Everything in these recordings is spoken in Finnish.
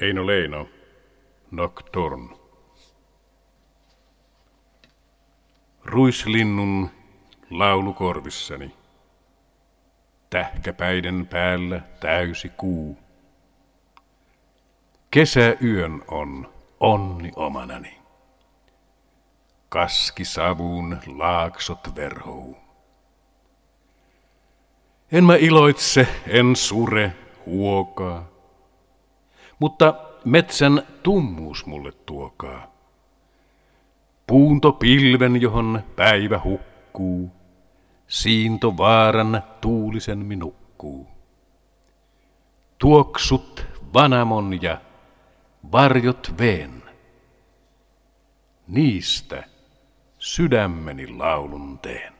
Eino Leino, Nocturne. Ruislinnun laulu korvissani. Tähkäpäiden päällä täysi kuu. Kesäyön on onni omanani. Kaskisavuun laaksot verhou. En mä iloitse, en sure, huokaa. Mutta metsän tummuus mulle tuokaa. Puunto pilven, johon päivä hukkuu. Siinto vaaran tuulisen minukkuu. Tuoksut vanamon ja varjot veen. Niistä sydämeni laulun teen.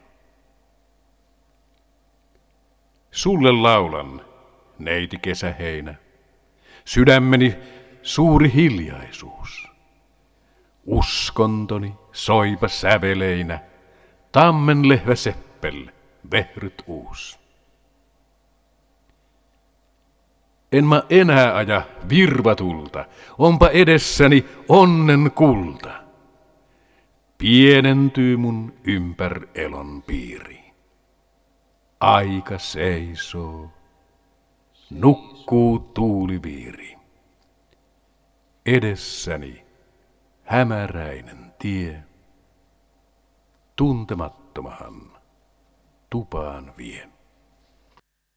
Sulle laulan, neiti kesäheinä, sydämeni suuri hiljaisuus. Uskontoni soipa säveleinä, tammen lehvä seppel, vehryt uus. En mä enää aja virvatulta, onpa edessäni onnen kulta. Pienentyy mun ympär elon piiri. Aika seisoo, nukkuu tuuliviiri. Edessäni hämäräinen tie, tuntemattomahan tupaan vie.